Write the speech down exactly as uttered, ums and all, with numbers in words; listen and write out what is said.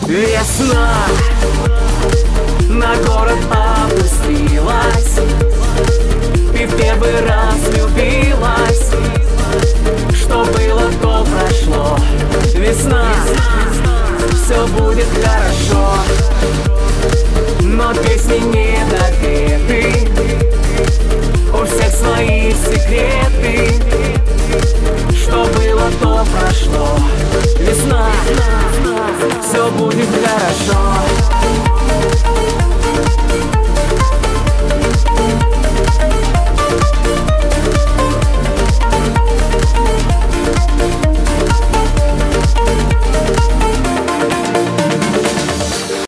Весна на город опустилась, ты в первый раз влюбилась. Что было, то прошло.